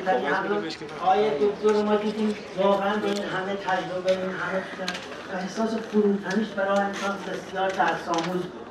مطلبی آیه دکتر ما دیدیم واقعا به این همه تجربه، این همه احساس فروتنیش برای انسان بسیار درس‌آموز بود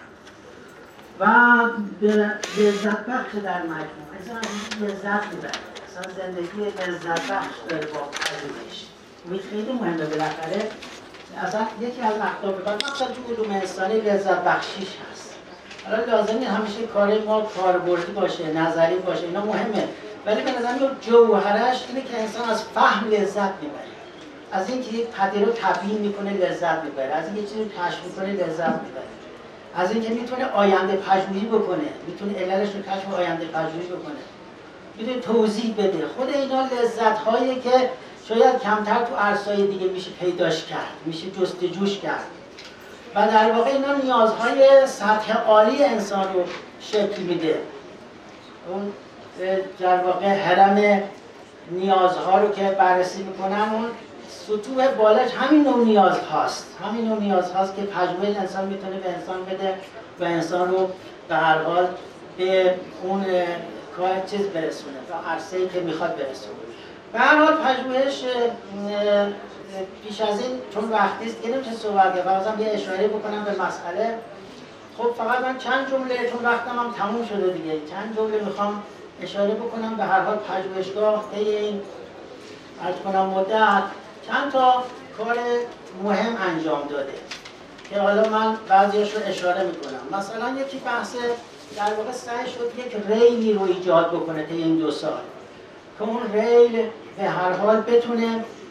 و به لذت بخش در مجموع انسان لذت میبره، انسان زندگی لذت بخش داره با پژوهش. این خیلی مهمه. بالاخره اصلا یکی از مطالب مثلا تو علوم انسانی لذت بخشیش هست. حالا لازم نیست همیشه کار ما کاربردی باشه، نظری باشه، اینا مهمه، ولی به نظر میاد جوهرش اینه که انسان از فهم لذت میبره، از اینکه یک پدیده رو تبیین میکنه لذت میبره، از اینکه چیزی رو کشف میکنه لذت میبره، از اینکه میتونه آینده پژوهی بکنه، میتونه عللش رو کشف آینده پژوهی بکنه، میتونه توضیح بده. خود اینا لذت‌هایی که شاید کمتر تو عرصه‌های دیگه میشه پیداش کرد، میشه جستجوش کرد و در واقع اینا نیازهای سطح عالی انسان رو شکل میده. اون در واقع هرم نیازها رو که بررسی میکنن، اون سطوح بالاش همین نوع نیاز هاست، همین نوع نیاز هاست که پژوهش انسان میتونه به انسان بده و انسان رو به هر حال به اون کار چیز برسونه، به عرصه‌ای که میخواد برسونه. به هر حال پژوهش پیش از این چون وقتی است که نمیشه صحبت کرد، بازم یه اشاره بکنم به مسئله. خب فقط من چند جمله، چون وقتم هم تموم شده دیگه، چند جمله میخوام اشاره بکنم. به هر حال پژوهشگاه طی این عرض کنم مدت چند تا کار مهم انجام داده که حالا من بعضیش رو اشاره میکنم. مثلا یکی بحث در واقع سعی شد یک ریلی رو ایجاد بکنه طی این 2 سال که اون ریل به هر حال بتونه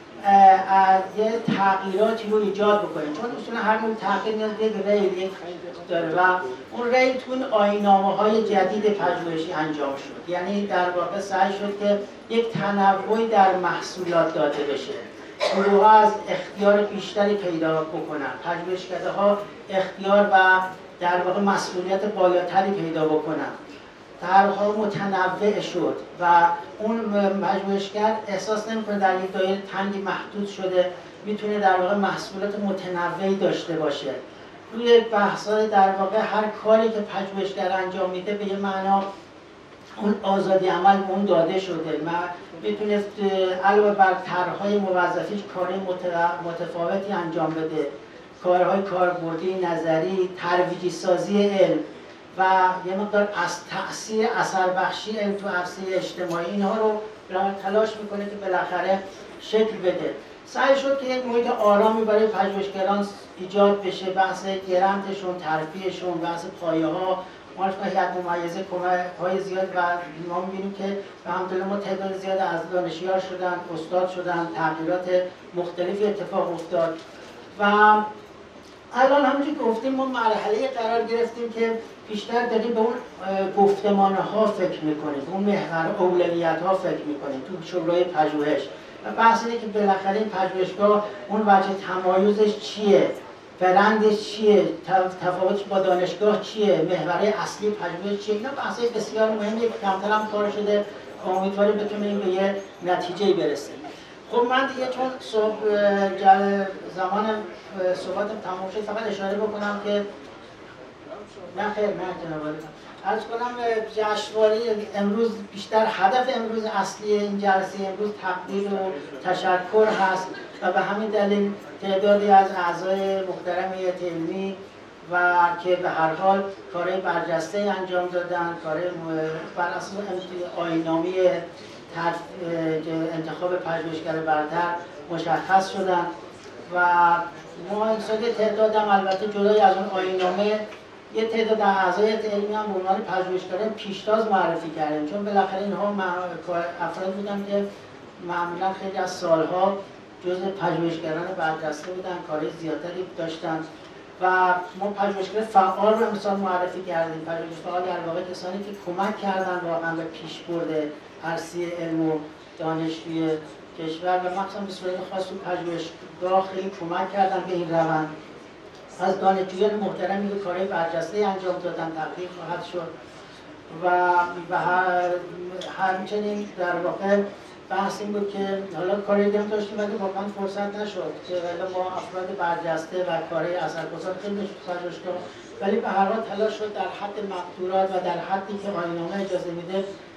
یه تغییراتی رو ایجاد بکنه، چون اصولا هر نوع تغییر نیاز به یک ریل داره و اون ریل تو این آیین‌نامه‌های جدید پژوهشی انجام شد. یعنی در واقع سعی شد که یک تنوعی در محصولات داده بشه، گروه‌ها از اختیار بیشتری پیدا بکنن، پژوهشکده‌ها اختیار و در واقع مسئولیت بالاتری پیدا بکنن، طرح‌ها متنوع شد و اون پژوهشگر احساس نمی‌کنه در یک دایره تنگی محدود شده، میتونه در واقع محصولات متنوعی داشته باشه. روی بحث‌های در واقع هر کاری که پژوهشگر انجام میده به یه معنا اون آزادی عمل به اون داده شده، میتونه علاوه بر طرح‌های موظفیش کارهای متفاوتی انجام بده، کارهای کاربردی، نظری، ترویجی سازی علم و یه مقدار از تأثیر اثر بخشی علم تو عرصه اجتماعی، اینها رو تلاش میکنه که بالاخره شکل بده. سعی شد که یک محیط آرامی برای پژوهشگران ایجاد بشه، بحث گرانتشون، ترفیعشون، بحث پایه‌ها، هیئت ممیزه کمک‌های زیاد و ما می‌بینیم که الحمدلله ما تعداد زیاد از دانشیار شدن، استاد شدن، تغییرات مختلفی اتفاق افتاد و الان همونجوری که گفتیم ما مرحله قرار گرفتیم که بیشتر داریم به اون گفتمان‌ها فکر می‌کنیم، به اون محور اولویت‌ها فکر می‌کنیم تو شورای پژوهش و بحث اینه که بالاخره این پژوهشگاه اون وجه تمایزش چیه، برندش چیه، تفاوتش با دانشگاه چیه، محورهای اصلی پژوهش چیه. اینا بحث‌های بسیار مهمیه که کمتر هم کار شده، امیدواریم بتونیم به یه نتیجه‌ای برسیم. خب من دیگه چون زمان صحبتم تموم شد فقط اشاره بکنم که نه خیر، نه جناب عالی، عرض کنم جشنواره امروز بیشتر هدف امروز اصلی این جلسه امروز تقدیر و تشکر هست و به همین دلیل تعدادی از اعضای محترم هیئت علمی و که به هر حال کارهای برجسته انجام دادن، کارهای بر اساس آیین‌نامه انتخاب پژوهشگر برتر مشخص شدن و ما امسال تعداد هم البته جدای از اون آیین‌نامه یه تعداد اعضای علمی هم به عنوان پژوهشگران پیشتاز معرفی کردیم، چون بالاخره اینها افراد بودن که معمولا خیلی از سالها جزء پژوهشگران برجسته بودن، کارهای زیادتری داشتن و ما پژوهشگر فعال رو امسال معرفی کردیم. پژوهشگر فعال در واقع کسانی که کمک کردن واقعا به پیشبرد عرصه علم و دانش توی کشور و مخصوصا به صورت خاص تو پژوهشگاه خیلی کمک کردن به این روند. از دانشجویان محترمی که کارهای برجسته انجام دادن تقدیر خواهد شد و همچنین در واقع بحث این بود که حالا کاری دیگه داشتیم ولی واقعا فرصت نشد که ما افراد برجسته و کارهای اثرگذار خیلی پژوهشگاه، ولی به هر حال تلاش شد در حد مقدورات و در حدی که آیین‌نامه اجازه میده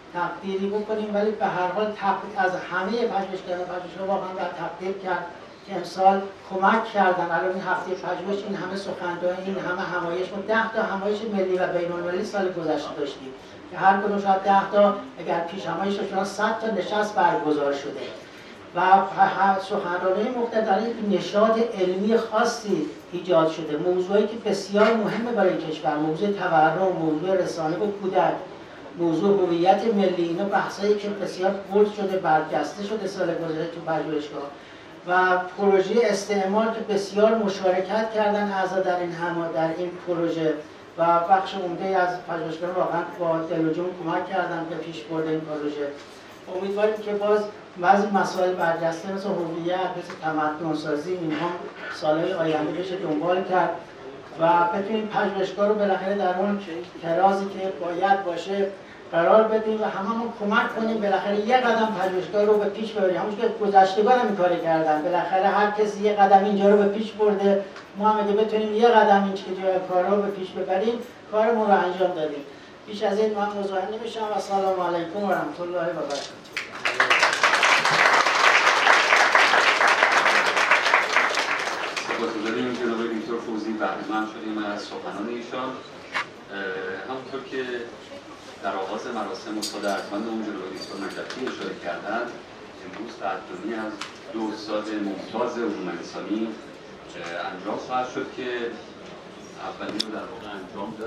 تقدیری بکنیم، ولی به هر حال از همه پژوهشگران واقعا باید تقدیر کرد که امسال کمک کردن. الان این هفته پژوهش این همه سخنرانی، این همه همایش، ما 10 تا همایش ملی و بین‌المللی سال گذشته داشتیم که هر کدوم شاید 10 تا اگر پیش همایش شدن 100 تا نشست برگزار شده و سخنرانی مختلف در این نشاط علمی خاصی ایجاد شده. موضوعی که بسیار مهمه برای کشور، موضوع تورم، موضوع رسانه و کودک، موضوع هویت ملی، اینا بحثایی که بسیار بولد شده، برجسته شده سال گذشته تو پژوهشگاه. و پروژه استعمار که بسیار مشارکت کردن اعضا در این پروژه و بخش عمده از پژوهشگران واقعا با دل و جون کمک کردن به پیشبرد این پروژه. امیدواریم که باز بعضی مسائل برجسته مثل هویت، مثل تمدن‌سازی، اینها سالهای آینده بشه دنبال کرد و بتونیم پژوهشگاه رو بالاخره در اون ترازی که باید باشه قرار بدیم و هممون کمک کنیم بالاخره یه قدم پژوهشگاه رو به پیش ببریم. همونش که گذشتگان هم این کاری کردن، بالاخره هر کسی یه قدم اینجا رو به پیش برده، ما هم اگه بتونیم یه قدم این کار رو به پیش ببریم کارمون رو انجام دادیم. بیش از این من مزاحم نمیشم و سلام علیکم و رحمت الله و برکاته. سپاسگزاریم جناب دکتر فوزی، بهره‌مند شدیم از سخنان ایشان. همونطور که در آغاز مراسم استاد ارجمندمون جناب دکتر نجفی اشاره کردند، امروز قدردانی از 2 استاد ممتاز علوم انسانی انجام خواهد شد که اولی رو در واقع انجام داد.